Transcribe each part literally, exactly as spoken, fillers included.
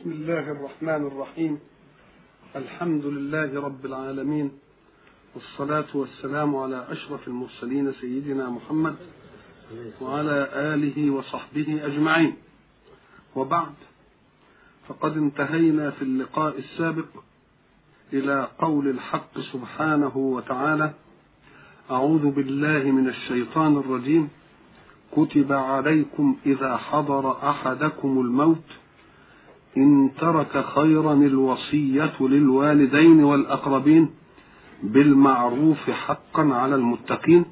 بسم الله الرحمن الرحيم. الحمد لله رب العالمين، والصلاة والسلام على أشرف المرسلين سيدنا محمد وعلى آله وصحبه أجمعين، وبعد، فقد انتهينا في اللقاء السابق إلى قول الحق سبحانه وتعالى: أعوذ بالله من الشيطان الرجيم. كتب عليكم إذا حضر أحدكم الموت إن ترك خيرا الوصية للوالدين والأقربين بالمعروف حقا على المتقين.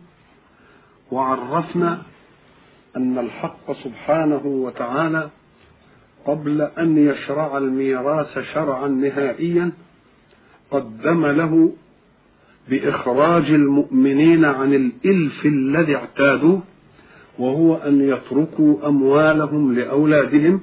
وعرفنا أن الحق سبحانه وتعالى قبل أن يشرع الميراث شرعا نهائيا قدم له بإخراج المؤمنين عن الإلف الذي اعتادوه، وهو أن يتركوا أموالهم لأولادهم،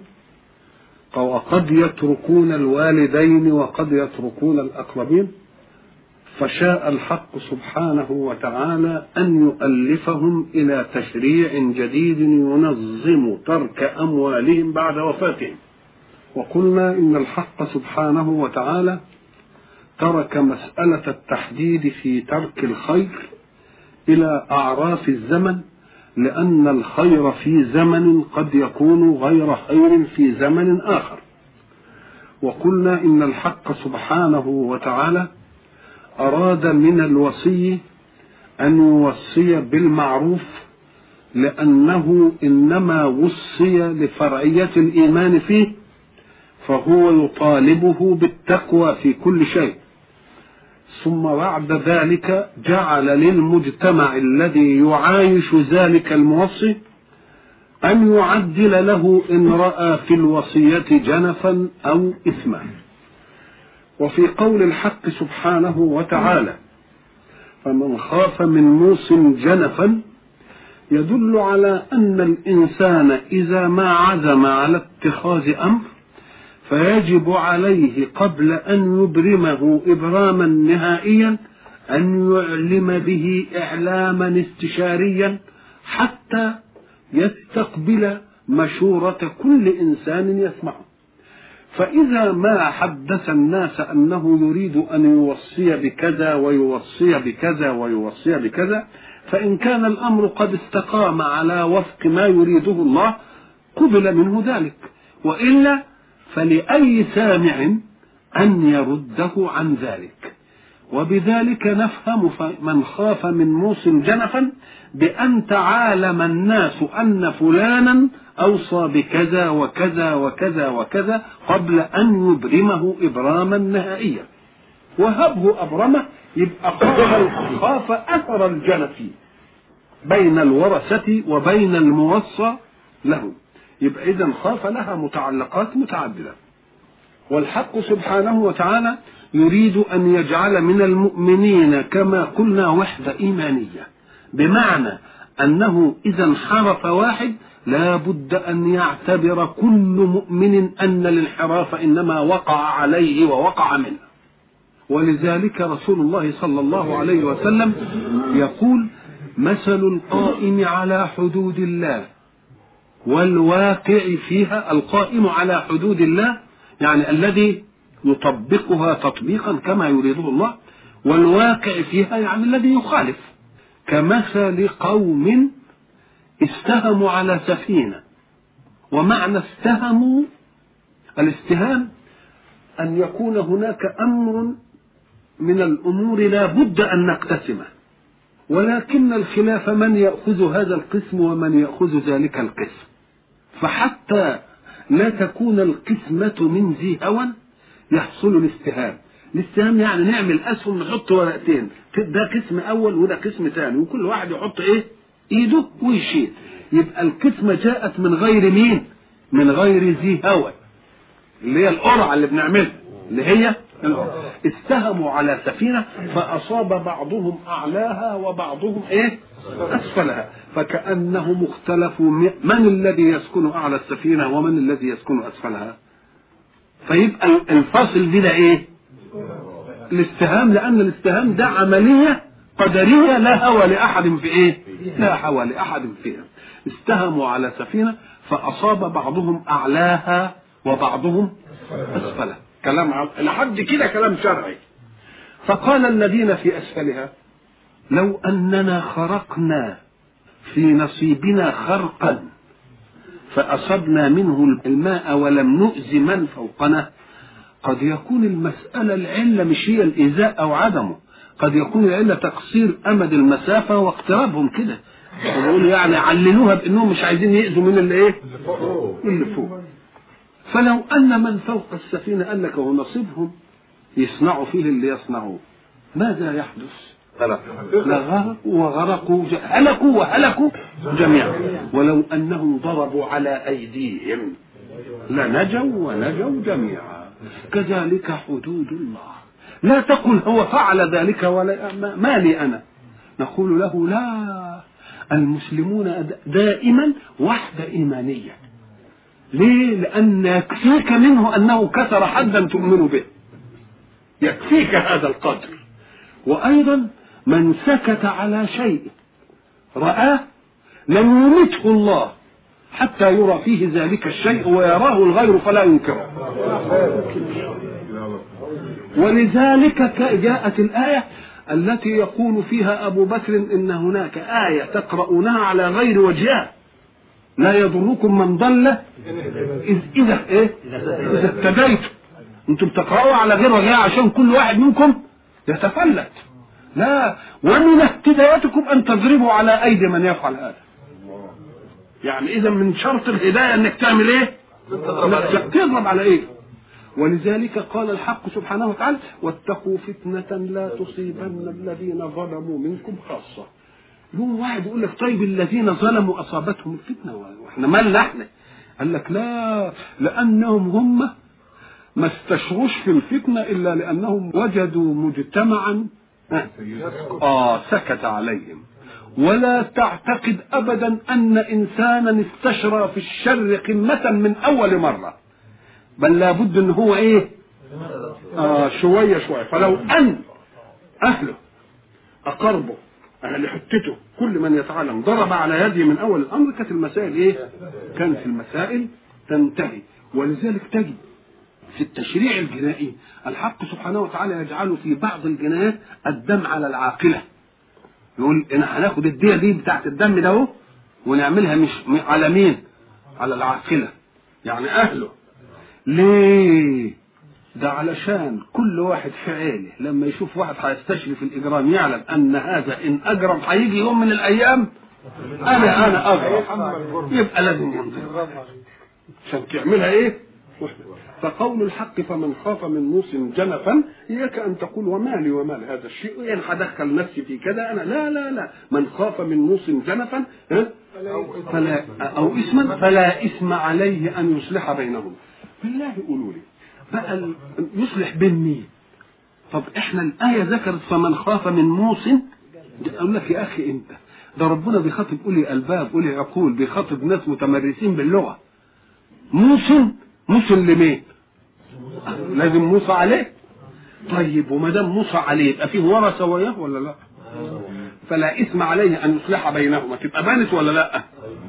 وقد يتركون الوالدين وقد يتركون الأقربين. فشاء الحق سبحانه وتعالى أن يؤلفهم إلى تشريع جديد ينظم ترك أموالهم بعد وفاتهم. وقلنا إن الحق سبحانه وتعالى ترك مسألة التحديد في ترك الخير إلى أعراف الزمن، لأن الخير في زمن قد يكون غير خير في زمن آخر. وقلنا إن الحق سبحانه وتعالى أراد من الوصي أن يوصي بالمعروف، لأنه إنما وصي لفرعية الإيمان فيه، فهو يطالبه بالتقوى في كل شيء. ثم بعد ذلك جعل للمجتمع الذي يعايش ذلك الموصي أن يعدل له إن رأى في الوصية جنفا أو إثما. وفي قول الحق سبحانه وتعالى: فمن خاف من موص جنفا، يدل على أن الإنسان إذا ما عزم على اتخاذ أمر فيجب عليه قبل أن يبرمه إبراما نهائيا أن يعلم به إعلاما استشاريا حتى يستقبل مشورة كل إنسان يسمعه. فإذا ما حدث الناس أنه يريد أن يوصي بكذا ويوصي بكذا ويوصي بكذا، فإن كان الأمر قد استقام على وفق ما يريده الله قبل منه ذلك، وإلا فلأي سامع أن يرده عن ذلك. وبذلك نفهم من خاف من موص جنفا بأن تعالم الناس أن فلانا أوصى بكذا وكذا وكذا وكذا قبل أن يبرمه إبراما نهائيا. وهبه أبرمه يبقى خاف أثر الجنف بين الورثة وبين الموصى له، يبقى إذن خاف لها متعلقات متعددة. والحق سبحانه وتعالى يريد أن يجعل من المؤمنين كما قلنا وحدة إيمانية، بمعنى أنه إذا انحرف واحد لا بد أن يعتبر كل مؤمن أن الانحراف إنما وقع عليه ووقع منه. ولذلك رسول الله صلى الله عليه وسلم يقول: مثل القائم على حدود الله والواقع فيها. القائم على حدود الله يعني الذي يطبقها تطبيقا كما يريده الله، والواقع فيها يعني الذي يخالف. كمثل قوم استهموا على سفينة. ومعنى استهموا، الاستهام أن يكون هناك أمر من الأمور لا بد أن نقتسمه، ولكن الخلاف من يأخذ هذا القسم ومن يأخذ ذلك القسم. فحتى لا تكون القسمة من ذي هوى يحصل الاستهام. الاستهام يعني نعمل أسهم، نحط ورقتين، ده قسم أول وده قسم ثاني، وكل واحد يحط إيه إيده ويشيل. يبقى القسمة جاءت من غير مين؟ من غير ذي هوى، اللي هي القرعة اللي بنعملها، اللي هي القرعة. استهموا على سفينة فأصاب بعضهم أعلاها وبعضهم إيه أسفلها، فكأنهم اختلفوا من الذي يسكن أعلى السفينة ومن الذي يسكن أسفلها. فيبقى الفاصل دي ده إيه؟ الاستهام، لأن الاستهام ده عملية قدرية لا هوى لأحد في إيه؟ لا هوى لأحد فيها. استهموا على سفينة فأصاب بعضهم أعلاها وبعضهم أسفلها. كلام عم... لحد كده كلام شرعي. فقال الذين في أسفلها لو أننا خرقنا في نصيبنا خرقا فأصبنا منه الماء ولم نؤذ من فوقنا. قد يكون المسألة العلة مش هي الإيذاء أو عدمه، قد يكون العلة تقصير أمد المسافة واقترابهم كده. ويقولوا يعني عللوها بأنهم مش عايزين يأذوا من اللي إيه؟ اللي فوق. فلو أن من فوق السفينة قال لك هو نصيبهم يصنعوا فيه اللي يصنعوه، ماذا يحدث؟ لغرقوا وغرقوا هلكوا وهلكوا جميعا. ولو أنهم ضربوا على أيديهم لنجوا ونجوا جميعا. كذلك حدود الله. لا تقل هو فعل ذلك ولا ما لي أنا، نقول له لا، المسلمون دائما وحدة إيمانية. ليه؟ لأن يكفيك منه أنه كسر حدا تؤمن به، يكفيك هذا القدر. وأيضا من سكت على شيء رآه لم يمته الله حتى يرى فيه ذلك الشيء ويراه الغير فلا ينكره. ولذلك جاءت الآية التي يقول فيها أبو بكر إن هناك آية تقرؤونها على غير وجهها لا يضركم من ضل إذ إذا إيه إذا اهتديتم. أنتم بتقرأوا على غير وجهها عشان كل واحد منكم يتفلت. لا، ومن اهتدايتكم أن تضربوا على أيدي من يفعل هذا. يعني إذا من شرط الهداية أنك تعمل إيه؟ تضرب على إيه؟ ولذلك قال الحق سبحانه وتعالى واتقوا فتنة لا تصيبن الذين ظلموا منكم خاصة. يوم واحد يقول لك طيب الذين ظلموا أصابتهم الفتنة وإحنا مالنا إحنا؟ قال لك لا، لأنهم هم ما استشروش في الفتنة إلا لأنهم وجدوا مجتمعا آه سكت عليهم. ولا تعتقد أبدا أن إنسانا استشرى في الشر قمة من أول مرة، بل لابد أن هو إيه آه شوية شوية. فلو أن أهله أقربه أهل حتته كل من يتعلم ضرب على يده من أول الأمر كانت المسائل إيه؟ كانت المسائل تنتهي. ولذلك تجد في التشريع الجنائي الحق سبحانه وتعالى يجعل في بعض الجنايات الدم على العاقلة. يقول إن هناخد الدية دي بتاعت الدم ده اهو ونعملها مش على مين؟ على العاقلة، يعني أهله. ليه؟ ده علشان كل واحد في عيله لما يشوف واحد هيستشري في الإجرام يعلم أن هذا إن أجرم هيجي يوم من الأيام أنا أنا أجرم، يبقى لازم ينظر عشان تعملها إيه؟ فقول الحق فمن خاف من موص جنفا إياك أن تقول ومالي ومال هذا الشيء يعني هدخل نفسي في كذا أنا، لا لا لا، من خاف من موص جنفا فلا أو إثما فلا إثم عليه أن يصلح بينهم. بالله قولوا لي بقى يصلح بين مين؟ طب إحنا الآية ذكرت فمن خاف من موص، أقول لك يا أخي أنت ده ربنا بيخاطب أولي ألباب أولي عقول، بيخاطب ناس متمرسين باللغة. موص موص لمين؟ لازم موصى عليه. طيب وما دام موصى عليه يبقى فيه ورثة وياه ولا لا؟ فلا إثم عليه أن يصلح بينهما، تبقى بانت ولا لا؟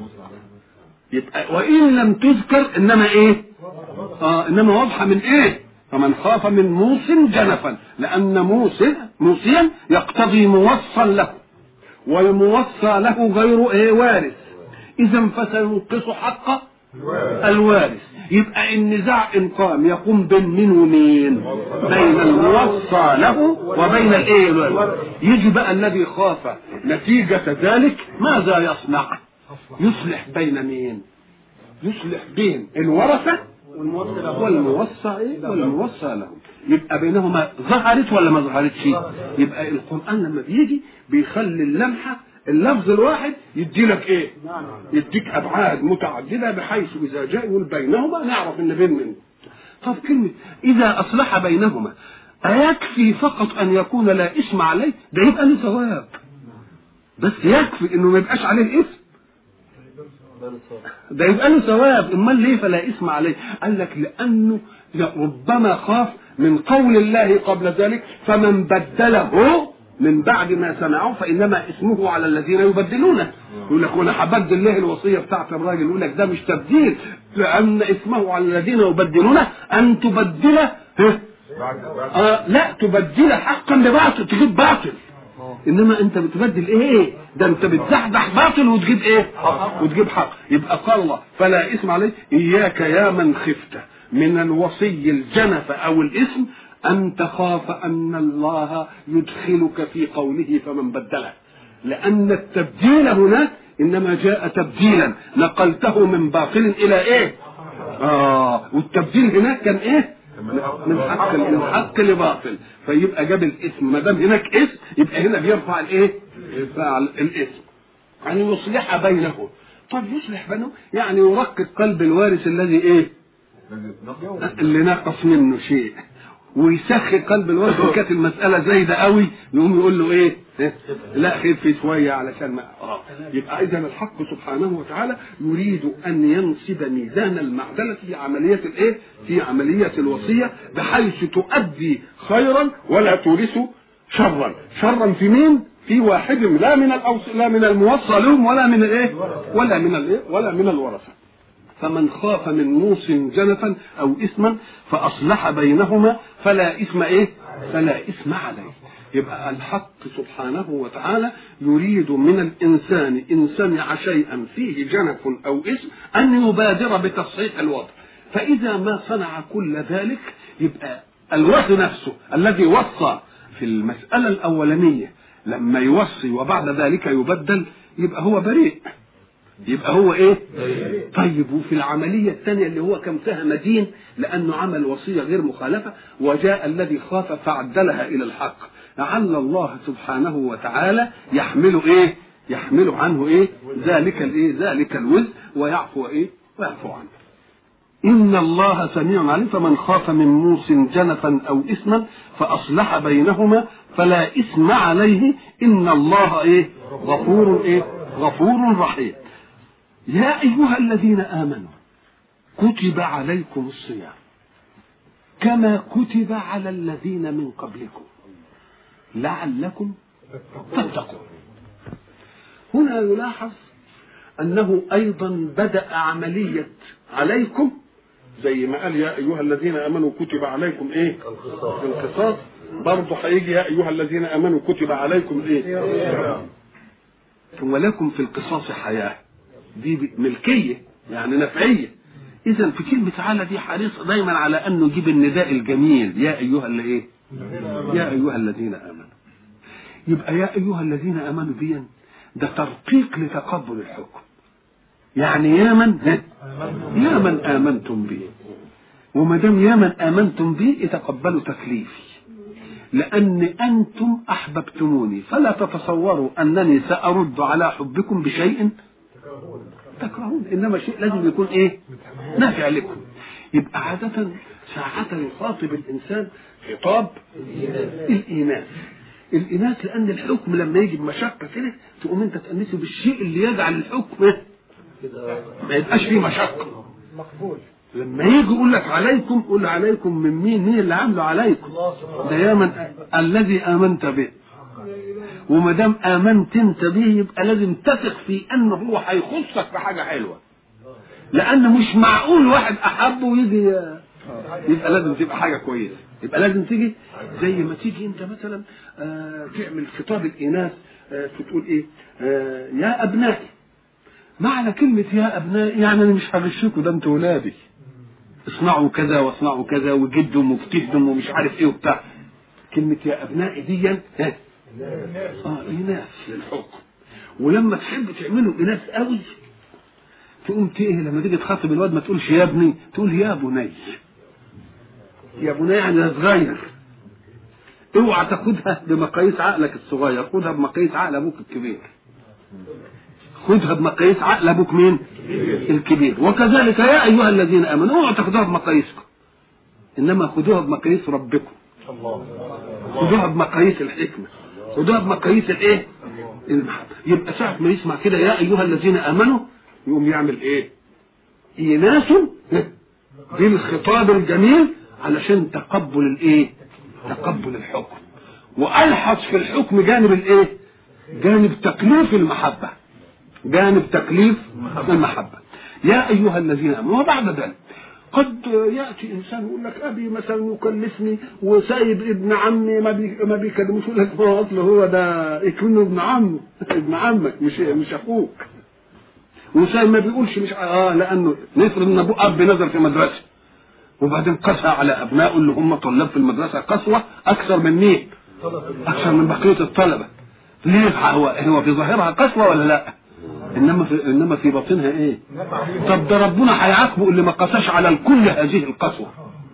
يبقى وإن لم تذكر إنما إيه؟ آه إنما واضحة من إيه؟ فمن خاف من موص جنفا، لأن موص موصيا يقتضي موصى له، والموصى له غير إيه؟ وارث. إذا فسينقص حق الوارث. يبقى النزاع إن قام يقوم بين مين ومين؟ بين الموصى له وبين الايه الوارث. يجي بقى الذي خاف نتيجة ذلك ماذا يصنع؟ يصلح بين مين؟ يصلح بين الورثة والموصى ايه والموصى له. يبقى بينهما ظهرت ولا ما ظهرتش؟ يبقى القرآن لما بيجي بيخلي اللمحة اللفظ الواحد يدي لك ايه؟ يديك ابعاد متعدده بحيث اذا جاء يقول بينهما نعرف ان بين من. طب كلمه اذا اصلح بينهما ايكفي فقط ان يكون لا اسم عليه؟ ده يبقى له ثواب، بس يكفي انه ما يبقاش عليه الاسم، ده يبقى له ثواب. امال ليه فلا اسم عليه؟ قال لك لانه ربما خاف من قول الله قبل ذلك فمن بدله من بعد ما سمعوه فانما اسمه على الذين يبدلونه. يقول لك وانا هبدل ليه الوصيه بتاعت الراجل؟ يقول لك ده مش تبديل، لان اسمه على الذين يبدلونه ان تبدل آه لا تبدل حقا بباطل، تجيب باطل. انما انت بتبدل ايه؟ ده انت بتزحزح باطل وتجيب ايه؟ وتجيب حق. يبقى قال الله فلا اسم عليه اياك يا من خفت من الوصي الجنف او الاسم ان تخاف ان الله يدخلك في قوله فمن بدله، لان التبديل هناك انما جاء تبديلا نقلته من باطل الى ايه؟ اه والتبديل هناك كان ايه؟ من حق من حق لباطل. فيبقى جاب الاسم، ما دام هناك اسم يبقى هنا بيرفع الايه؟ يرفع الاسم. يعني يصلح بينهم. طب يصلح بينهم يعني يرقق قلب الوارث الذي ايه؟ اللي نقص منه شيء، ويسخر قلب الوارث ان كانت المساله زايده قوي يقوم يقول له ايه؟ لا خير في شويه علشان ما اه يبقى اذا الحق سبحانه وتعالى يريد ان ينصب ميزان المعدله في عمليه الايه؟ في عمليه الوصيه بحيث تؤدي خيرا ولا تورث شرا. شرا في مين؟ في واحد لا من الأوص... لا من الموصى لهم ولا من الايه؟ ولا من الايه؟ ولا من الورثه. فمن خاف من موص جنفا او اثما فاصلح بينهما فلا اثم ايه؟ فلا اثم عليه. يبقى الحق سبحانه وتعالى يريد من الانسان ان سمع شيئا فيه جنف او اثم ان يبادر بتصحيح الوضع. فاذا ما صنع كل ذلك يبقى الوصي نفسه الذي وصى في المساله الاولانيه لما يوصي وبعد ذلك يبدل يبقى هو بريء، يبقى هو ايه؟ طيب وفي العملية الثانية اللي هو كم فيها مدين لأنه عمل وصية غير مخالفة وجاء الذي خاف فعدلها إلى الحق، لعل الله سبحانه وتعالى يحمله ايه؟ يحمله عنه ايه؟ ذلك الايه؟ ذلك الوزر ويعفو ايه؟ ويعفو عنه. إن الله سميع عليم. فمن خاف من موص جنفا أو إثما فأصلح بينهما فلا إثم عليه إن الله ايه؟ غفور ايه؟ غفور رحيم. يا أيها الذين آمنوا كتب عليكم الصيام كما كتب على الذين من قبلكم لعلكم تتقون. هنا يلاحظ أنه أيضا بدأ عملية عليكم زي ما قال يا أيها الذين آمنوا كتب عليكم إيه؟ القصاص. برضه هيجي يا أيها الذين آمنوا كتب عليكم إيه؟ ولكم في القصاص حياة. دي ملكية يعني نفعية. إذا في كلمة تعالى دي حريص دايما على أنه يجيب النداء الجميل يا أيها اللي إيه؟ يا أيها الذين آمنوا. يبقى يا أيها الذين آمنوا دي ده ترقيق لتقبل الحكم. يعني يا من يا من آمنتم به، وما دام يا من آمنتم به يتقبلوا تكليفي، لأن أنتم أحببتموني فلا تتصوروا أنني سأرد على حبكم بشيء تكرهون، إنما شيء لازم يكون إيه؟ نافع لكم. يبقى عادة ساعة يخاطب الإنسان خطاب الإيناس. الإناث لأن الحكم لما يجي بمشقة كده تقوم أنت تأنسه بالشيء اللي يجعل الحكم ما يبقاش فيه مشقة مقبول. لما يجي يقول لك عليكم قول عليكم من مين؟ مين اللي عامله عليكم؟ ده يا من الذي آمنت به. وما دام آمنت أنت به يبقى لازم تثق في أنه هو هيخصك في حاجة حلوة، لأن مش معقول واحد أحبه ويجي يبقى لازم تبقى حاجة كويسة. يبقى لازم تيجي زي ما تيجي أنت مثلا آه تعمل خطاب الإناث آه تقول إيه؟ آه يا أبنائي. معنى كلمة يا أبنائي يعني أنا مش هغشكوا، ده أنتوا ولادي، اصنعوا كذا واصنعوا كذا وجدهم وبتهدم ومش عارف إيه وبتاع. كلمة يا أبنائي دي ها اه إناث للحكم. ولما تحب تعملوا إناث قوي تقوم ايه لما تيجي تخاطب الواد ما تقولش يا ابني، تقول يا بني. يا بني يعني صغير. اوعى تاخدها بمقاييس عقلك الصغير، خدها بمقاييس عقل ابوك الكبير. خدها بمقاييس عقل ابوك مين؟ الكبير. وكذلك يا ايها الذين امنوا اوعى تاخدوها بمقاييسكم، انما خدوها بمقاييس ربكم. خدوها بمقاييس الحكمه، خدوها بمقاييس الايه؟ المحبه. يبقى ساعه ما يسمع كده يا ايها الذين امنوا يقوم يعمل ايه؟ إيناس بالخطاب الجميل علشان تقبل الايه؟ تقبل الحكم. وألحظ في الحكم جانب الايه؟ جانب تكليف المحبة، جانب تكليف المحبة. يا أيها الذين آمنوا. وبعد ذلك قد يأتي إنسان يقول لك أبي مثلا يكلفني وسايب ابن عمي ما بي ما بيكلموش، يقول لك هو أصله هو ده يكون ابن عم ابن عمك مش مش أخوك، وسايب ما بيقولش مش آه لأنه نفرض إن أبوه أب نزل في مدرسة وبعدين قسى على أبنائه اللي هم طلاب في المدرسة قسوة أكثر من مين؟ أكثر من بقية الطلبة. ليه؟ هو هو في ظاهرها قسوة ولا لا؟ انما في انما في باطنها ايه؟ طب ده ربنا هيعاقبه اللي ما قساش على الكل هذه القسوه.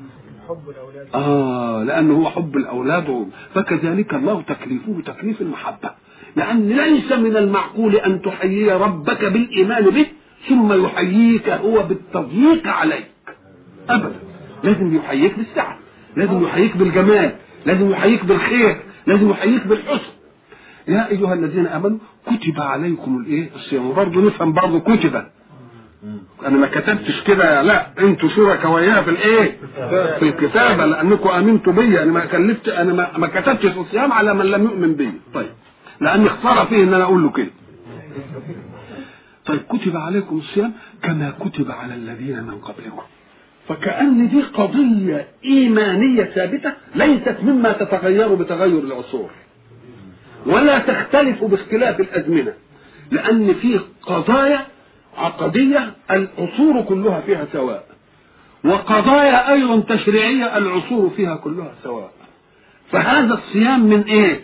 اه لانه هو حب الاولاد. فكذلك الله تكليفه تكليف المحبه، لان ليس من المعقول ان تحيي ربك بالايمان به ثم يحييك هو بالتضييق عليك ابدا. لازم يحييك بالسعه، لازم يحييك بالجمال، لازم يحييك بالخير، لازم يحييك بالحسن. يا ايها الذين امنوا كتب عليكم الايه؟ الصيام. برضه نفهم برضه كتب، انا ما كتبتش كده، لا انتوا شركاء وياه في الايه؟ في الكتابه، لانكم امنتوا بي. انا ما كلفت، انا ما, ما كتبتش الصيام على من لم يؤمن بي. طيب لان اختار فيه ان انا اقول له كده. طيب كتب عليكم الصيام كما كتب على الذين من قبلكم. فكأن دي قضيه ايمانيه ثابته ليست مما تتغير بتغير العصور ولا تختلف باختلاف الأزمنة، لأن فيه قضايا عقدية العصور كلها فيها سواء، وقضايا أيضا تشريعية العصور فيها كلها سواء. فهذا الصيام من إيه؟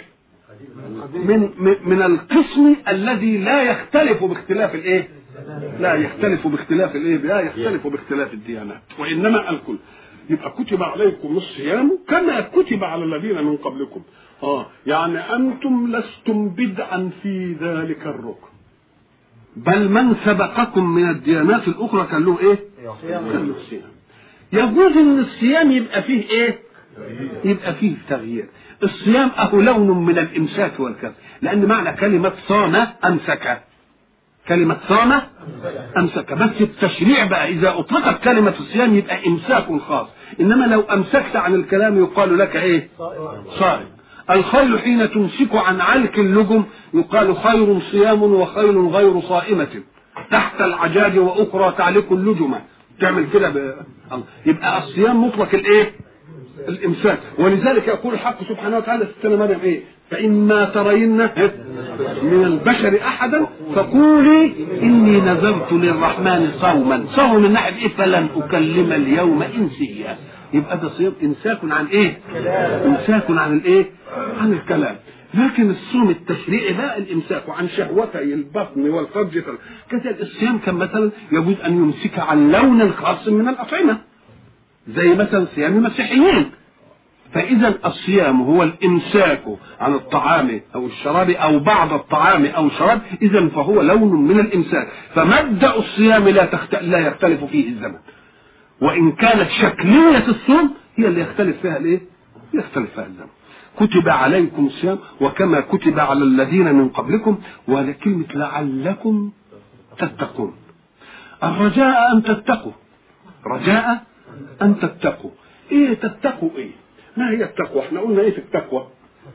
من من القسم الذي لا يختلف باختلاف الإيه؟ لا يختلف باختلاف الإيه؟ لا يختلف باختلاف الديانات، وإنما الكل. يبقى كتب عليكم الصيام كما كتب على الذين من قبلكم. اه يعني انتم لستم بدعا في ذلك الركن، بل من سبقكم من الديانات الاخرى كان له ايه؟ كان له الصيام. يجوز ان الصيام يبقى فيه ايه؟ يبقى فيه تغيير. الصيام اهو لون من الامساك والكف، لان معنى كلمه صام امسك، كلمه صام امسك. بس التشريع بقى اذا اطلقت كلمه الصيام يبقى امساك خاص، انما لو امسكت عن الكلام يقال لك ايه؟ صائم. الخيل حين تمسك عن علك اللجم يقال خير صيام وخيل غير صائمة تحت العجاج وأخرى تعلق اللجمة. تعمل كده ب... يبقى الصيام مطلق الايه؟ الامساك. ولذلك يقول الحق سبحانه وتعالى في سورة مريم ايه؟ فإما ترين من البشر أحدا فقولي إني نذرت للرحمن صوما. صوم من ناحية إيه؟ فلن أكلم اليوم إنسيا. يبقى ده صيام امساك عن ايه؟ امساك عن الايه؟ عن الكلام. لكن الصوم التشريعي بقى الامساك عن شهوتي البطن والفرج. كذلك الصيام كان مثلا يجوز ان يمسك عن لون خاص من الاطعمه زي مثلا صيام المسيحيين. فاذا الصيام هو الامساك عن الطعام او الشراب او بعض الطعام او الشراب، اذا فهو لون من الامساك. فمبدا الصيام لا تخت... لا يختلف فيه الزمن، وإن كانت شكلية الصوم هي اللي يختلف فيها الايه؟ يختلف فيها الزمن. كتب عليكم الصيام وكما كتب على الذين من قبلكم. ولكلمة لعلكم تتقون. الرجاء أن تتقوا، رجاء أن تتقوا. إيه تتقوا إيه؟ ما هي التقوى؟ احنا قلنا إيه في التقوى؟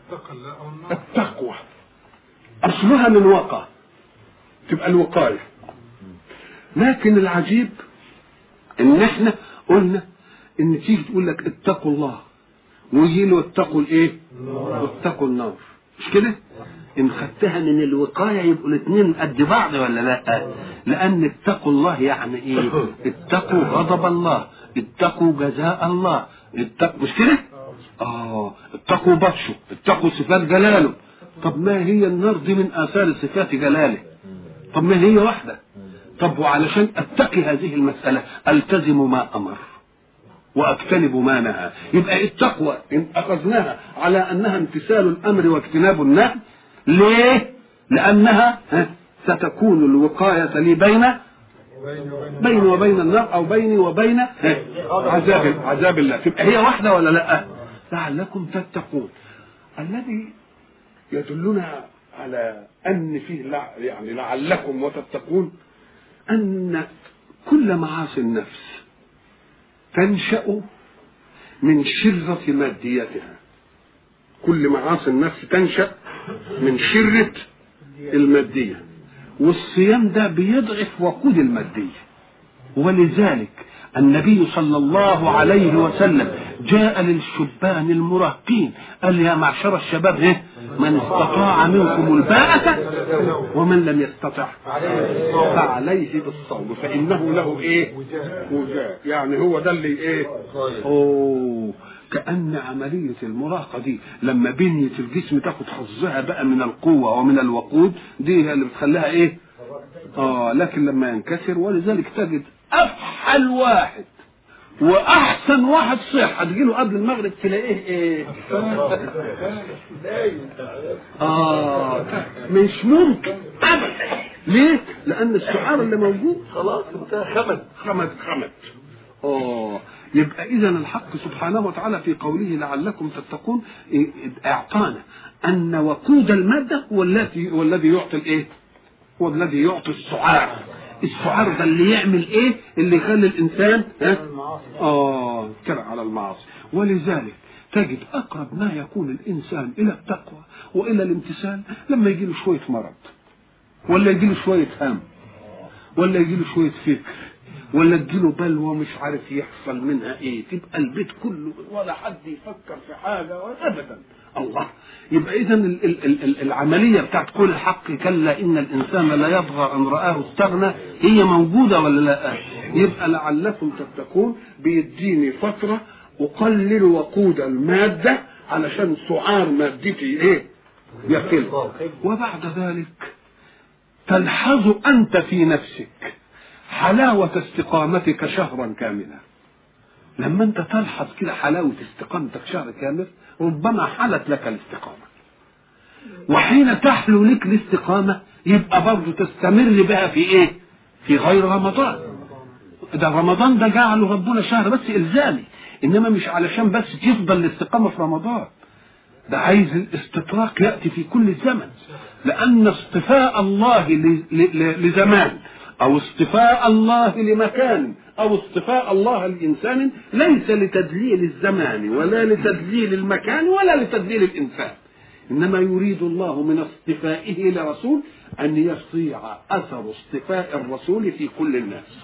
التقوى أصلها من وقع، تبقى الوقاية. لكن العجيب ان احنا قلنا ان تيجي تقول لك اتقوا الله ويجي له اتقوا الايه؟ اتقوا النار، مش كده؟ ان خدتها من الوقايه يبقوا الاثنين قد بعض ولا لا؟ لان اتقوا الله يعني ايه؟ اتقوا غضب الله، اتقوا جزاء الله، اتقوا، مش كده؟ اه اتقوا بطشه، اتقوا صفات جلاله. طب ما هي النار دي من اثار صفات جلاله؟ طب ما هي واحده. طب وعلشان اتقي هذه المسألة التزم ما امر واجتنب ما نهى. يبقى التقوى ان اخذناها على انها امتثال الامر واجتناب النهي. ليه؟ لانها ستكون الوقاية لي بين بيني وبين النار او بيني وبين عذاب عذاب الله. تبقى هي واحدة ولا لا؟ لعلكم تتقون. الذي يدلنا على ان فيه لع... يعني لعلكم وتتقون أن كل معاصي النفس تنشأ من شرة ماديتها. كل معاصي النفس تنشأ من شرة المادية، والصيام ده بيضعف وقود المادية. ولذلك النبي صلى الله عليه وسلم جاء للشبان المراهقين قال يا معشر الشباب ايه من استطاع منكم الباءة ومن لم يستطع فعليه بالصوم فإنه له ايه وجاء. يعني هو ده اللي ايه اوه كأن عملية المراهقة دي لما بنية الجسم تاخد حظها بقى من القوة ومن الوقود دي هي اللي بتخليها ايه اه لكن لما ينكسر. ولذلك تجد افحل واحد واحسن واحد صحة تجيله قبل المغرب تلاقيه ايه اه مش ممكن ابدا. ليه؟ لان السعار اللي موجود خلاص انتهى خمد خمد خمد اه يبقى اذا الحق سبحانه وتعالى في قوله لعلكم تتقون اعطانا ان وقود المادة هو الذي والذي يعطي الايه هو الذي يعطي السعار. السعار ده اللي يعمل ايه اللي يخلي الانسان ها اه كره على المعاصي. ولذلك تجد اقرب ما يكون الانسان الى التقوى والى الامتثال لما يجي له شويه مرض ولا يجي له شويه هم ولا يجي له شويه فكر ولا تجيله بلوى مش عارف يحصل منها ايه تبقى البيت كله ولا حد يفكر في حاجه ابدا. الله يبقى اذا العمليه بتاعت قول الحق كلا ان الانسان لا يطغى ان رآه استغنى هي موجوده ولا لا؟ يبقى لعلكم تتقون بيديني فتره اقلل وقود الماده علشان سعار مادتي ايه يقل. وبعد ذلك تلحظ انت في نفسك حلاوه استقامتك شهرا كاملا. لما انت تلحظ كده حلاوه استقامتك شهر كامل ربما حلت لك الاستقامه، وحين تحلو لك الاستقامه يبقى برضه تستمر بها في ايه في غير رمضان. ده رمضان ده جعله ربنا شهر بس الزامي، انما مش علشان بس تفضل الاستقامه في رمضان، ده عايز الاستطراق ياتي في كل الزمن. لان اصطفاء الله لزمان او اصطفاء الله لمكان او اصطفاء الله لإنسان ليس لتدليل الزمان ولا لتدليل المكان ولا لتدليل الإنسان، إنما يريد الله من اصطفائه لرسول أن يستطيع أثر اصطفاء الرسول في كل الناس.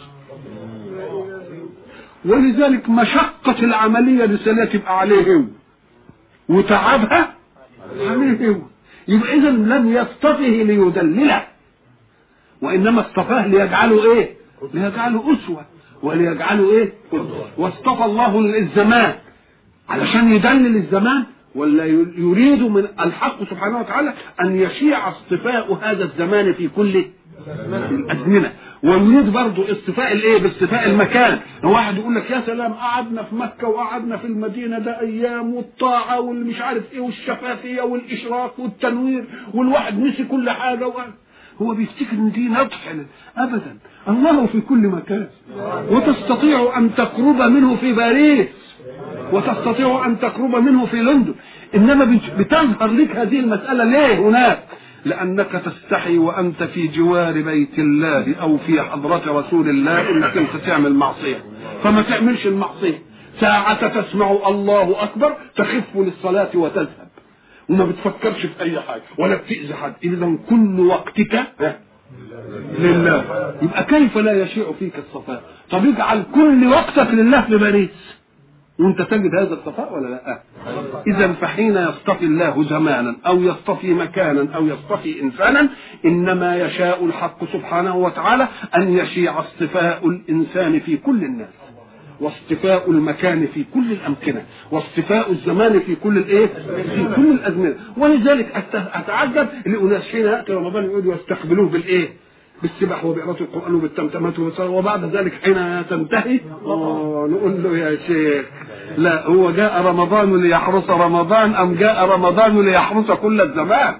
ولذلك مشقة العملية رسالة تبقى عليهم وتعبها عليهم. يبقى إذا لم يصطفه ليدلله وإنما اصطفاه ليجعله إيه ليجعله أسوة وليجعله ايه واصطفى الله الزمان علشان يدلل الزمان. ولا يريد من الحق سبحانه وتعالى ان يشيع اصطفاء هذا الزمان في كل الازمنه. ويريد برضه اصطفاء الايه باصطفاء المكان. واحد يقول لك يا سلام قعدنا في مكه وقعدنا في المدينه ده ايام والطاعه والمش عارف ايه والشفافيه والاشراق والتنوير والواحد نسي كل حاجه وقال هو بيفتكر ان دي نضح ابدا. الله في كل مكان وتستطيع ان تقرب منه في باريس وتستطيع ان تقرب منه في لندن، انما بتظهر لك هذه المسألة ليه هناك؟ لانك تستحي وانت في جوار بيت الله او في حضرة رسول الله انك انت تعمل معصية، فما تعملش المعصية. ساعة تسمع الله اكبر تخف للصلاة وتذهب وما بتفكرش في اي حاجة ولا بتأذي حد. اذا كل وقتك لله، يبقى كيف لا يشيع فيك الصفاء؟ طب اجعل كل وقتك لله في باريس وانت تجد هذا الصفاء ولا لا؟ اذا فحين يصطفي الله زمانا او يصطفي مكانا او يصطفي انسانا انما يشاء الحق سبحانه وتعالى ان يشيع اصطفاء الانسان في كل الناس واصطفاء المكان في كل الامكنه واصطفاء الزمان في كل الايه في كل الازمنه. ولذلك اتعجب لاناس حين ياتي رمضان يقعدوا يستقبلوه بالايه بالسبح وبقراءة القرآن وبالتمتمات وبعد ذلك حين تنتهي نقول له يا شيخ لا هو جاء رمضان ليحرس رمضان أم جاء رمضان ليحرس كل الزمان؟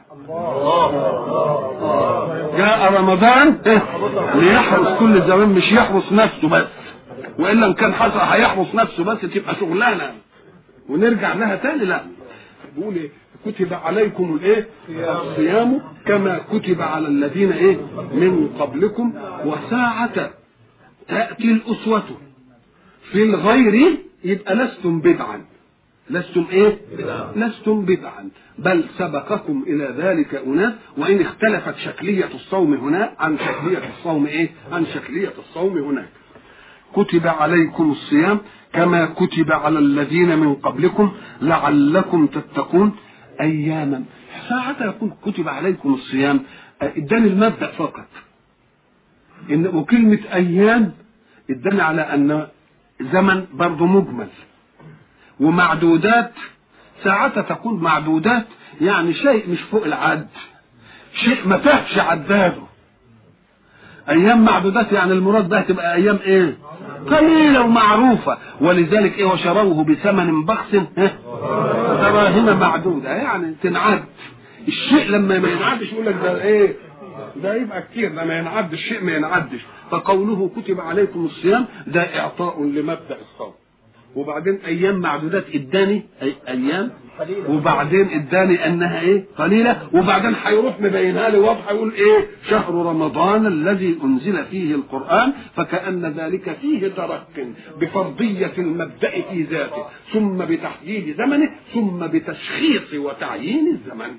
جاء رمضان ليحرس كل الزمان مش يحرس نفسه بس، وإلا كان حصل هيحرس نفسه بس تبقى شغلانة ونرجع لها تاني. لا بيقول ايه كتب عليكم الايه الصيام كما كتب على الذين ايه من قبلكم وساعة تأتي الأسوة في الغير يبقى لستم بدعا. لستم ايه؟ لستم بدعا، بل سبقكم الى ذلك اناس، وان اختلفت شكلية الصوم هنا عن شكلية الصوم ايه؟ عن شكلية الصوم هناك. كتب عليكم الصيام كما كتب على الذين من قبلكم لعلكم تتقون اياما. ساعة يقول كتب عليكم الصيام اداني المبدأ فقط، ان وكلمة ايام اداني على ان زمن برضه مجمل، ومعدودات ساعتها تكون معدودات يعني شيء مش فوق العد، شيء ما تهش عداده. ايام معدودات يعني المراد بها تبقى ايام ايه؟ قليله ومعروفه، ولذلك ايه وشروه بثمن بخس دراهم معدوده، يعني تنعد. الشيء لما ما ينعدش يقول لك ده ايه؟ ده يبقى كتير، لما ينعد الشيء ما ينعدش. فقوله كتب عليكم الصيام ده اعطاء لمبدأ الصوم. وبعدين ايام معدودات اداني أي ايام، وبعدين اداني انها ايه؟ قليله، وبعدين هيروح مبينها لي واضحه يقول ايه؟ شهر رمضان الذي انزل فيه القران، فكأن ذلك فيه ترك بفرضيه المبدأ في ذاته، ثم بتحديد زمنه، ثم بتشخيص وتعيين الزمن.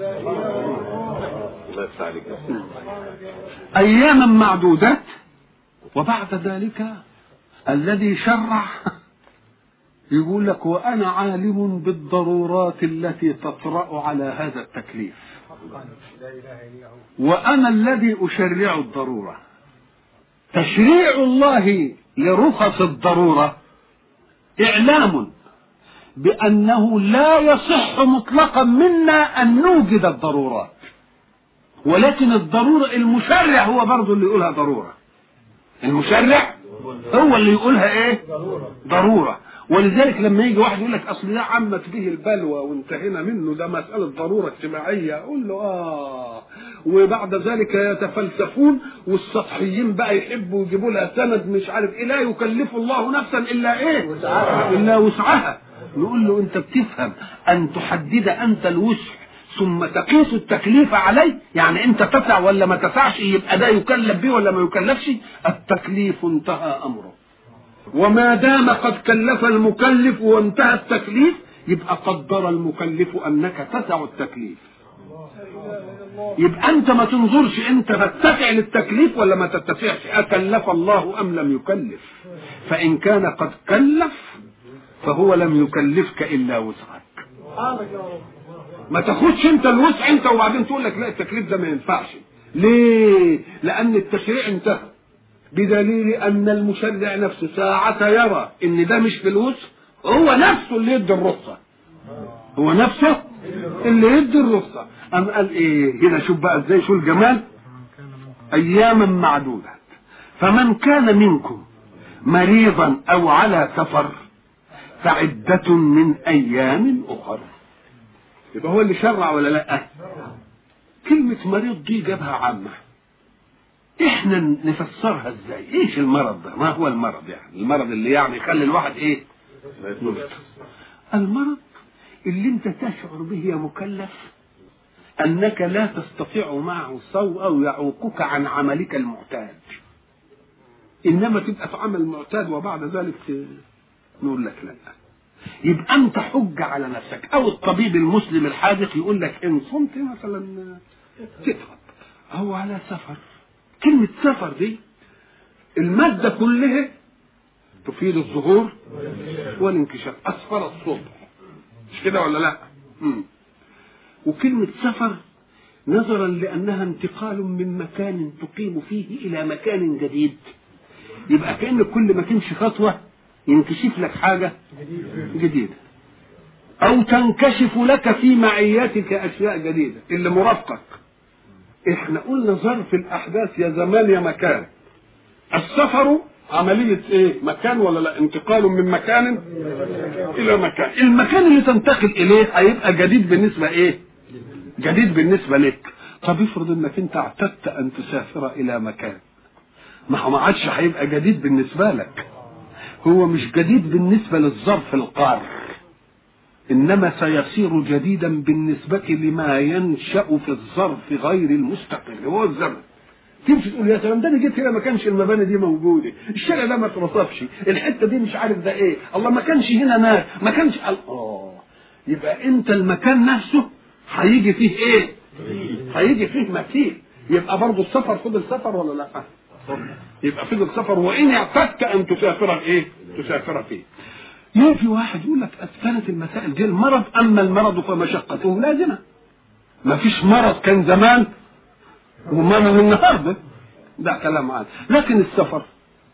اياما معدودات. وبعد ذلك الذي شرع يقول لك وانا عالم بالضرورات التي تطرأ على هذا التكليف، وانا الذي اشرع الضرورة. تشريع الله لرخص الضرورة اعلام بانه لا يصح مطلقا منا ان نوجد الضرورات، ولكن الضرورة المشرع هو برضو اللي يقولها ضرورة. المشرع هو اللي يقولها ايه؟ ضرورة. ولذلك لما يجي واحد يقول لك اصل ده عمت به البلوى وانتهينا منه، ده مسألة ضرورة اجتماعية، اقول له اه. وبعد ذلك يتفلسفون والسطحيين بقى يحبوا يجيبوا لها سند مش عارف ايه، لا يكلف الله نفسا الا ايه؟ الا وسعها. نقول له انت بتفهم ان تحدد انت الوسع ثم تقيس التكليف عليه، يعني انت تسع ولا ما تسعش، يبقى ده يكلف به ولا ما يكلفش. التكليف انتهى امره، وما دام قد كلف المكلف وانتهى التكليف يبقى قدر المكلف انك تسع التكليف. يبقى انت ما تنظرش انت تتسع للتكليف ولا ما تتسعش، اكلف الله ام لم يكلف. فان كان قد كلف فهو لم يكلفك الا وسعك. ما تاخدش انت الوسع انت وبعدين تقول لك لا التكليف ده ما ينفعش. ليه؟ لان التشريع انتهى، بدليل ان المشرع نفسه ساعة يرى ان ده مش في الوسع هو نفسه اللي يدي الرخصة، هو نفسه اللي يدي الرخصة. ام قال ايه هنا؟ شوف بقى ازاي، شو الجمال. اياما معدودة، فمن كان منكم مريضا او على سفر فعدة من ايام اخر. يبقى هو اللي شرع ولا لا؟ كلمة مريض دي جابها عامة، احنا نفسرها ازاي؟ ايش المرض ده؟ ما هو المرض؟ يعني المرض اللي يعني يخلي الواحد ايه؟ المرض اللي انت تشعر به يا مكلف انك لا تستطيع معه الصوم او يعوقك عن عملك المعتاد، انما تبقى في عمل معتاد وبعد ذلك نقول لك لا. يبقى انت حج على نفسك. او الطبيب المسلم الحاذق يقول لك ان صمت مثلا تفرض، او على سفر. كلمة سفر دي المادة كلها تفيد الظهور والانكشاف، اسفر الصبح، مش كده ولا لا؟ مم. وكلمة سفر نظرا لانها انتقال من مكان تقيم فيه الى مكان جديد، يبقى كأن كل ما تمشي خطوة ينكشف لك حاجة جديدة، او تنكشف لك في معياتك اشياء جديدة اللي مرافقك. احنا قلنا ظرف الاحداث يا زمان يا مكان. السفر عملية ايه؟ مكان ولا لا؟ انتقال من مكان الى مكان. المكان اللي تنتقل اليه هيبقى جديد بالنسبة ايه؟ جديد بالنسبة لك. طب افرض انك انت اعتدت ان تسافر الى مكان، ما هو ما عادش هيبقى جديد بالنسبة لك. هو مش جديد بالنسبة للظرف القار، انما سيصير جديدا بالنسبة لما ينشأ في الظرف غير المستقر هو الزمن. تمشي تقول يا سلام ده انا جيت هنا ما كانش المباني دي موجوده، الشارع ده ما اترصفش، الحته دي مش عارف ده ايه، الله ما كانش هنا ناس، ما كانش اه يبقى انت المكان نفسه هيجي فيه ايه؟ هيجي فيه مثيل. يبقى برضه السفر فضل سفر ولا لا؟ يبقى فضل سفر، وان اعتدت ان تسافر ايه؟ تسافر فيه. يجي واحد يقول لك كانت المسائل دي المرض، اما المرض فمشقته لازمه. ما فيش مرض كان زمان وما من النهارده، ده كلام عادي. لكن السفر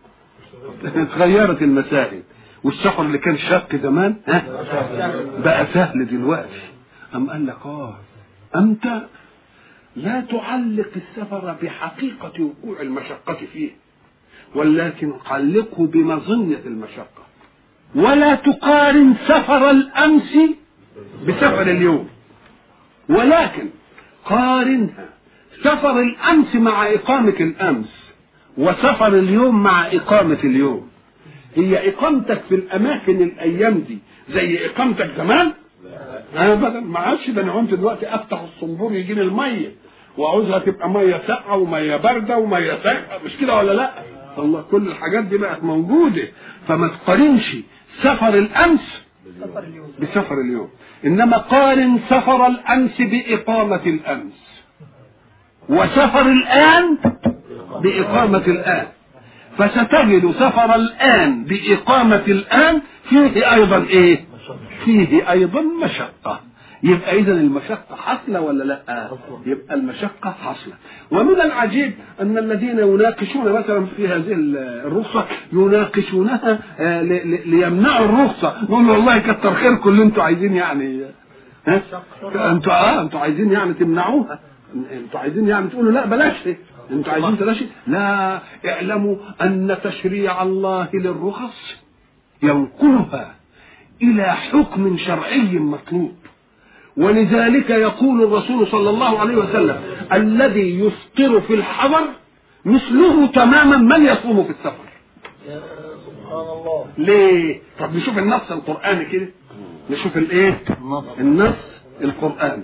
اتغيرت المسائل، والسفر اللي كان شاق زمان ها بقى سهل دلوقتي. أم قال لك اه انت لا تعلق السفر بحقيقة وقوع المشقة فيه، ولكن علقه بمظنة المشقة، ولا تقارن سفر الأمس بسفر اليوم، ولكن قارنها سفر الأمس مع إقامة الأمس، وسفر اليوم مع إقامة اليوم. هي إقامتك في الأماكن الأيام دي زي إقامتك زمان؟ أبدا، ما عادش. ده أنا قمت دلوقتي أفتح الصنبور يجيني المية، وعاوزها تبقى مية ساقعة ومية باردة ومية ساقعة، مش كده ولا لأ؟ الله، كل الحاجات دي بقت موجودة. فما تقارنش سفر الأمس بسفر اليوم، إنما قارن سفر الأمس بإقامة الأمس، وسفر الآن بإقامة الآن، فستجد سفر الآن بإقامة الآن فيه أيضا إيه؟ فيه أيضا مشقة. يبقى إذن المشقة حصلة ولا لا؟ يبقى المشقة حصلة. ومن العجيب أن الذين يناقشون مثلا في هذه الرخصة يناقشونها ليمنعوا الرخصة، يقولوا والله كتر خيركم اللي انتوا عايزين يعني ها؟ انتوا اه انتوا عايزين يعني تمنعوها، انتوا عايزين يعني تقولوا لا بلاش، انتوا عايزين تلاشي. لا، اعلموا ان تشريع الله للرخص ينقلها الى حكم شرعي مطلوب. ولذلك يقول الرسول صلى الله عليه وسلم الذي يفطر في الحضر مثله تماما من يصوم في السفر. سبحان الله. ليه؟ طب نشوف النص القرآني كده، نشوف الايه النص القرآني.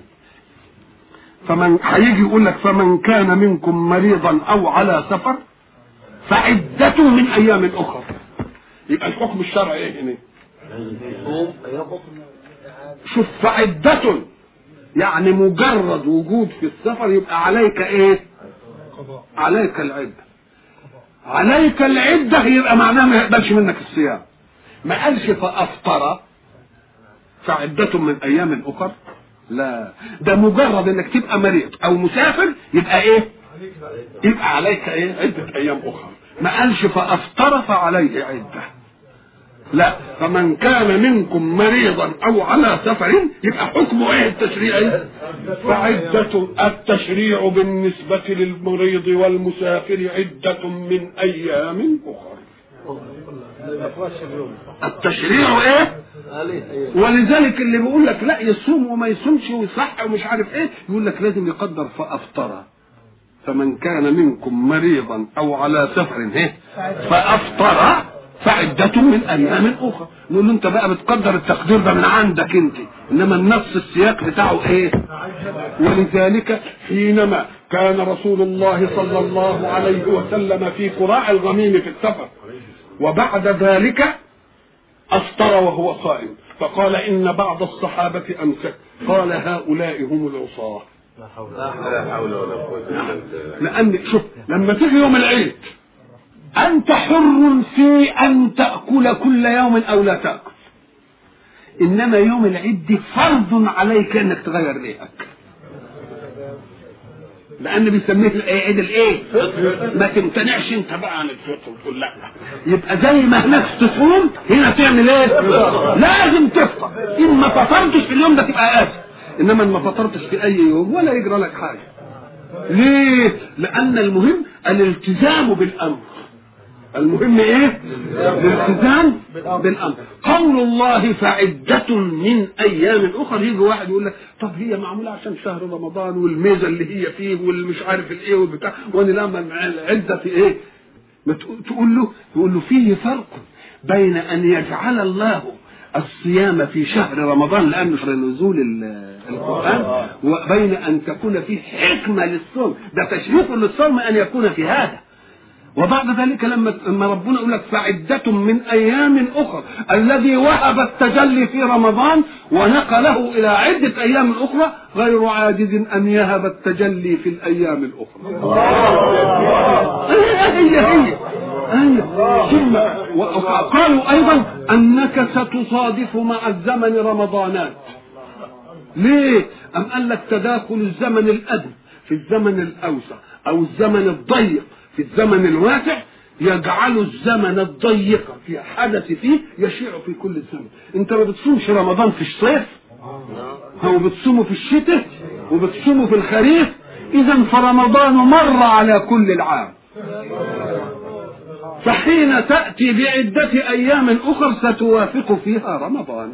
فمن هيجي يقول لك فمن كان منكم مريضا او على سفر فعدته من ايام اخرى. يبقى الحكم الشرعي ايه هنا؟ شوف، فعدة يعني مجرد وجود في السفر يبقى عليك ايه؟ عليك العدة. عليك العدة يبقى معناها ما يقبلش منك الصيام. ما قالش فأفطر فعدة من ايام اخرى، لا، ده مجرد انك تبقى مريض او مسافر يبقى ايه؟ يبقى عليك ايه؟ عدة ايام اخرى. ما قالش فأفطر فعليه عدة، لا. فمن كان منكم مريضا او على سفر يبقى حكمه ايه التشريعي؟ فعدة. التشريع بالنسبة للمريض والمسافر عدة من ايام اخرى. التشريع ايه؟ ولذلك اللي بيقول لك لا يصوم وما يصومش ويصح ومش عارف ايه، يقول لك لازم يقدر فافطر. فمن كان منكم مريضا او على سفر ايه؟ فافطر فعدة من ايام اخرى. نقول له انت بقى بتقدر التقدير ده من عندك انت، انما النص السياق بتاعه ايه؟ ولذلك حينما كان رسول الله صلى الله عليه وسلم في قراع الغميم في السفر وبعد ذلك افطر وهو صائم، فقال ان بعض الصحابة امسك، قال هؤلاء هم العصاة. لا حول ولا قوة الا بالله. لان شوف لما تيجي يوم العيد أنت حر في أن تأكل كل يوم أو لا تأكل، إنما يوم العيد فرض عليك أنك تغير ريقك، لأن بيسميه عيد الإيه؟ ما تمتنعش أنت بقى عن الفطر وتقول لا. يبقى زي ما هناك تصوم هنا تعمل إيه؟ لازم تفطر. إن ما فطرتش في اليوم ده تبقى آسف، إنما إن ما فطرتش في أي يوم ولا يجرى لك حاجة. ليه؟ لأن المهم الالتزام بالأمر. المهم ايه؟ الالتزام بالامر. قول الله فعدة من ايام اخرى، يجي واحد يقول لك طب هي معموله عشان شهر رمضان والميزه اللي هي فيه والمش عارف الايه والبتاع، وانا لما العده في ايه؟ ما تقول له تقول له فيه فرق بين ان يجعل الله الصيام في شهر رمضان لانه شهر نزول القران، وبين ان تكون فيه حكمه للصوم. ده تشريف للصوم ان يكون في هذا، وبعد ذلك لما لما ربنا يقول لك فعدة من أيام أخرى، الذي وهب التجلي في رمضان ونقله إلى عدة أيام أخرى غير عاجز أن يهب التجلي في الأيام الأخرى. هي هي هي ثم وقالوا أيضا أنك ستصادف مع الزمن رمضانات. ليه؟ أم قال لك تداخل الزمن الأدنى في الزمن الأوسع أو الزمن الضيق في الزمن الواسع يجعل الزمن الضيق في حدث فيه يشيع في كل الزمن. انت ما بتصومش رمضان في الصيف او بتصومه في الشتاء وبتصومه في الخريف، اذا فرمضان مر على كل العام، فحين تأتي بعدة ايام اخر ستوافق فيها رمضان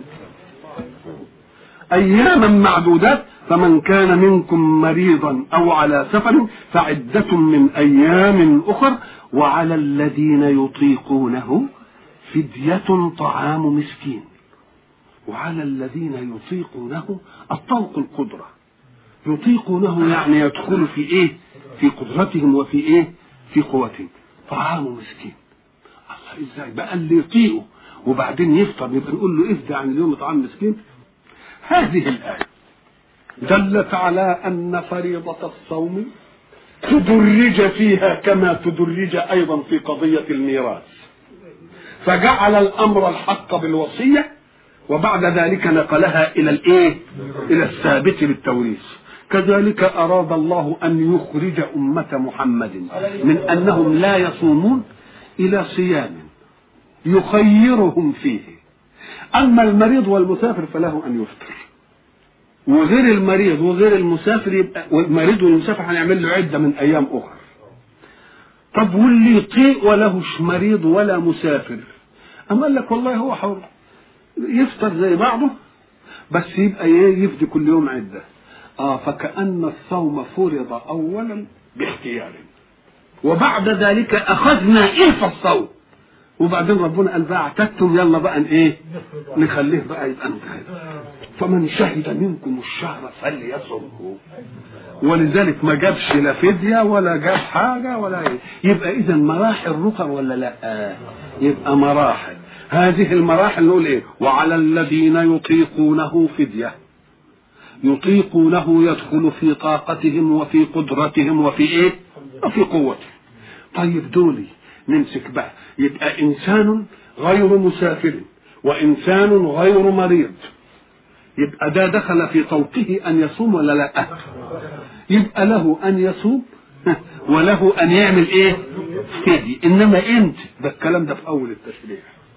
اياما معدودات. فمن كان منكم مريضا او على سفر فعدة من ايام اخر وعلى الذين يطيقونه فدية طعام مسكين. وعلى الذين يطيقونه الطوق القدرة، يطيقونه يعني يدخل في ايه؟ في قدرتهم وفي ايه؟ في قوتهم. طعام مسكين، الله ازاي بقى اللي يطيقه وبعدين يفطر نبقى نقول له افدى عن اليوم طعام مسكين؟ هذه الآية دلت على أن فريضة الصوم تدرج فيها كما تدرج أيضا في قضية الميراث، فجعل الأمر الحق بالوصية وبعد ذلك نقلها إلى الإيه؟ إلى الثابت بالتوريث. كذلك أراد الله أن يخرج أمة محمد من أنهم لا يصومون إلى صيام يخيرهم فيه. أما المريض والمسافر فله أن يفطر، وغير المريض وغير المسافر يبقى والمريض والمسافر هنعمل له عدة من أيام أخرى. طب واللي يطيق ولهش مريض ولا مسافر أما قال لك والله هو حر يفطر زي بعضه بس يبقى يفدي كل يوم عدة. آه فكأن الصوم فرض أولا باختيار وبعد ذلك أخذنا إلف الصوم، وبعدين ربنا قال بقى اعتدتم يلا بقى ايه نخليه بقى يبقى انتهى. فمن شهد منكم الشهر فليصمه، ولذلك ما جابش لا فدية ولا جاب حاجة ولا ايه. يبقى اذا مراحل رقر ولا لا؟ آه. يبقى مراحل، هذه المراحل نقول ايه؟ وعلى الذين يطيقونه فدية، يطيقونه يدخل في طاقتهم وفي قدرتهم وفي ايه؟ وفي قوتهم. طيب دولي نمسك بقى، يبقى إنسان غير مسافر وإنسان غير مريض، يبقى ده دخل في طوقه أن يصوم ولا لا؟ يبقى له أن يصوم وله أن يعمل إيه؟ فدي. إنما أنت ده الكلام ده في أول التشريع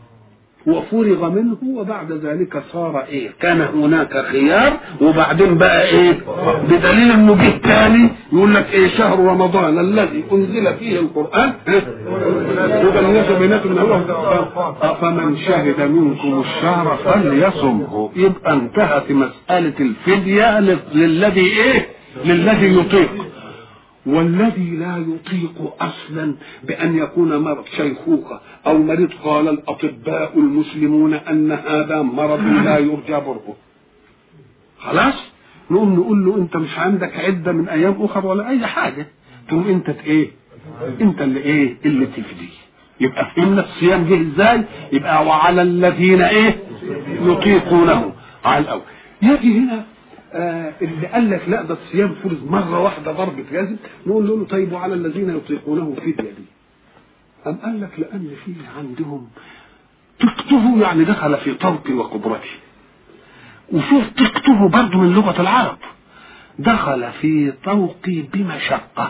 وفرغ منه وبعد ذلك صار إيه؟ كان هناك خيار وبعدين بقى إيه؟ بدليل إنه جه تاني يقول لك إيه؟ شهر رمضان الذي أنزل فيه القرآن هدى للناس وبينات من الله فمن شهد منكم الشهر فليصمه. يبقى انتهت مسألة الفدية للذي إيه؟ للذي يطيق. والذي لا يطيق أصلا بأن يكون مرض شيخوخة أو مريض قال الأطباء المسلمون أن هذا مرض لا يرجى برؤه، خلاص نقوم نقول له أنت مش عندك عدة من أيام أخرى ولا أي حاجة، تقوم أنت إيه؟ أنت اللي إيه؟ اللي تفدي. يبقى فهمنا الصيام جه إزاي؟ يبقى وعلى الذين إيه؟ يطيقونه على الأول. يجي هنا آه اللي قال لك لا ده الصيام فرض مره واحده ضربه جزم، نقول له طيب وعلى الذين يطيقونه فدية دي؟ أم قال لك لأن فيه عندهم تكتبه يعني دخل في طوقي وقدرتي، وفيه تكتبه برضه من لغة العرب دخل في طوقي بمشقة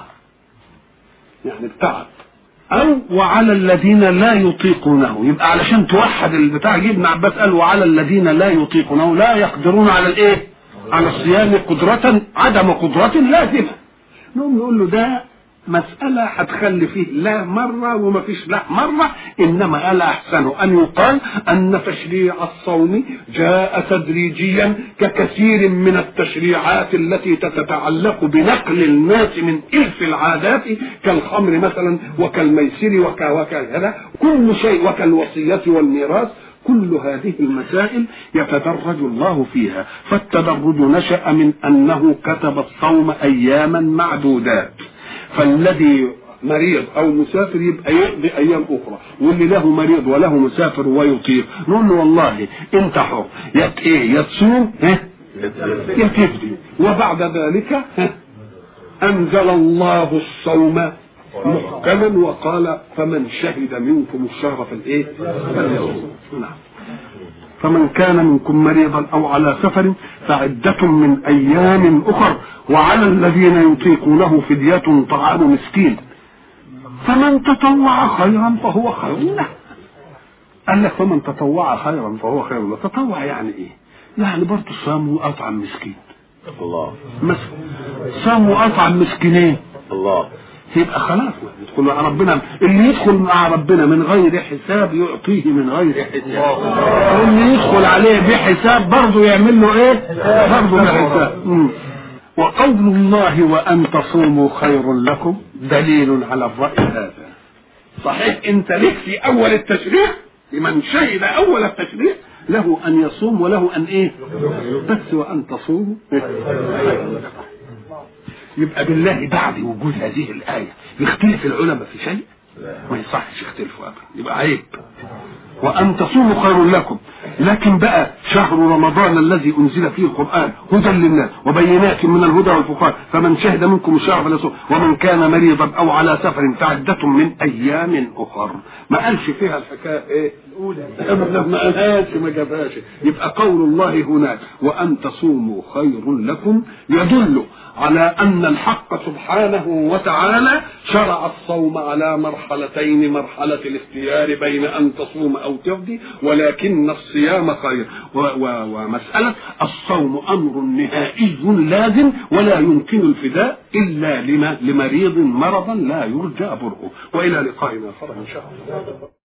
يعني بتعب. أو وعلى الذين لا يطيقونه، يبقى علشان توحد البتاع ابن عباس قال وعلى الذين لا يطيقونه لا يقدرون على الإيه؟ على الصيام قدرة عدم قدرة لازمة. نقوم نقول له ده مسألة هتخلي فيه لا مرة وما فيش لا مرة، إنما ألا أحسن أن يقال أن تشريع الصوم جاء تدريجيا ككثير من التشريعات التي تتعلق بنقل الناس من إلف العادات كالخمر مثلا وكالميسر وكذا كل شيء وكالوصية والميراث. كل هذه المسائل يتدرج الله فيها، فالتدرج نشأ من أنه كتب الصوم أياما معدودات، فالذي مريض او مسافر يبقى يقضي ايام اخرى، واللي له مريض وله مسافر ويطيق نقول له والله انت حر، يا ايه يا تصوم يا تفدي. وبعد ذلك انزل الله الصوم محكما وقال فمن شهد منكم الشهر في الايه فليصوم. نعم. فمن كان منكم مريضا او على سفر فعدة من ايام اخر وعلى الذين يطيقونه فدية طعام مسكين فمن تطوع خيرا فهو خير له. قال لك فمن تطوع خيرا فهو خير له. تطوع يعني ايه؟ يعني برضه صام واطعم مسكين. الله. مثلا صام واطعم مسكينين. الله. يبقى خلاص يدخل مع ربنا. اللي يدخل مع ربنا من غير حساب يعطيه من غير حساب، واللي يدخل عليه بحساب برضه يعمل له ايه؟ برضه بحساب. وقول الله وان تصوموا خير لكم دليل على الرأي هذا. صحيح انت لك في اول التشريع لمن شهد اول التشريع له ان يصوم وله ان ايه؟ بس وان تصوموا خير لكم. يبقى بالله بعد وجود هذه الآية يختلف العلماء في شيء؟ ما يصحش يختلفوا أبدا، يبقى عيب. وأن تصوموا خير لكم. لكن بقى شهر رمضان الذي أنزل فيه القرآن هدى للناس وبينات من الهدى والفرقان فمن شهد منكم الشهر فليصوم ومن كان مريضا أو على سفر فعدة من أيام أخر. ما قالش فيها الحكاية إيه؟ ما قالهاش ما جابهاش. يبقى قول الله هناك وأن تصوموا خير لكم يدل على أن الحق سبحانه وتعالى شرع الصوم على مرحلتين، مرحلة الاختيار بين أن تصوم أو تفدي، ولكن الصيام خير. ومسألة الصوم أمر نهائي لازم ولا يمكن الفداء إلا لمريض مرضا لا يرجى برؤه. وإلى لقائنا آخر إن شاء الله.